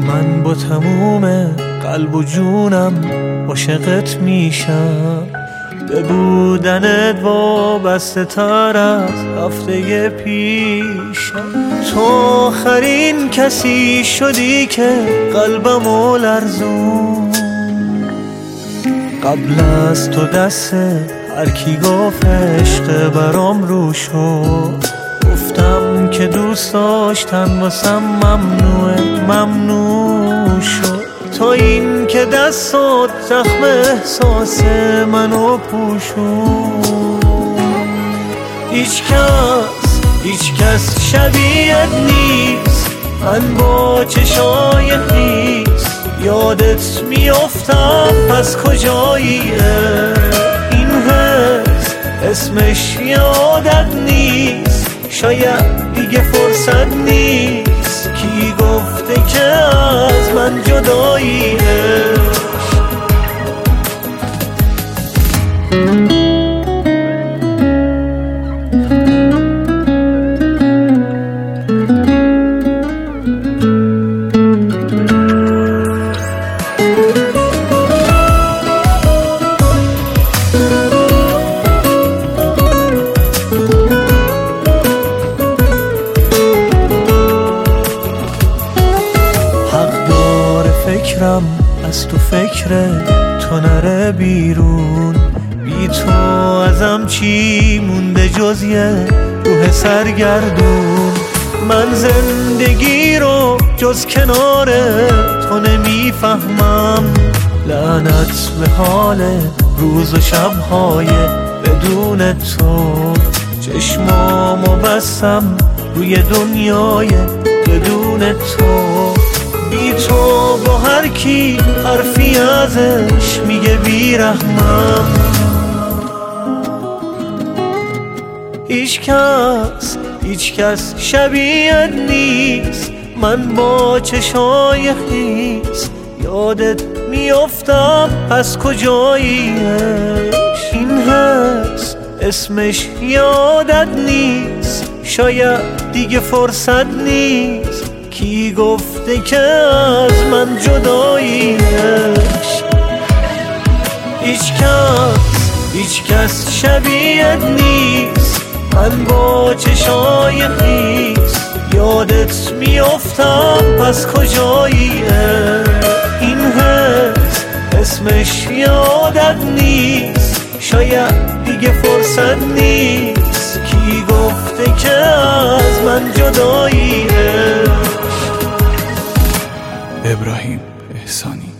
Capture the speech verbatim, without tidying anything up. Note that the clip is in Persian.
من با تموم قلب و جونم عاشقت میشم، به بودنت وابسته تر از هفته پیشم. تو آخرین کسی شدی که قلبمو لرزون، قبل از تو دست هر کی گفت عشق برام رو شد. گفتم که دوست داشتن واسم ممنوعه، ممنوع شد. تا این که دستات زخم احساس منو پوشون. هیچ کس هیچ کس شبیهت نیست، من با چشای خیس یادت میافتم. پس کجاییه این حس؟ اسمش یادت نیست، شاید دیگه فرصت نیست. کی گفته که از من جداییه؟ فکرم از تو فکر تو نره بیرون. بی تو ازم چی مونده جز یه روح سرگردون. من زندگی رو جز کنار تو نمیفهمم. لعنت به حال روز و شبهای بدون تو. چشمامو بستم روی دنیای بدون تو. بی تو با هر کی حرفی ازش میگه بیرحمم. هیچ کس هیچ کس شبیهت نیست، من با چشای خیس یادت میافتم. پس کجاییش این حس؟ اسمش یادت نیست، شاید دیگه فرصت نیست. کی گفته که از من جداییش؟ هیچ کس هیچ کس شبیهت نیست، من با چشای خیس یادت میافتم. پس کجاییه این حس؟ اسمش یادت نیست، شاید دیگه فرصت نیست. کی گفته که از من جداییه؟ ابراهیم احسانی.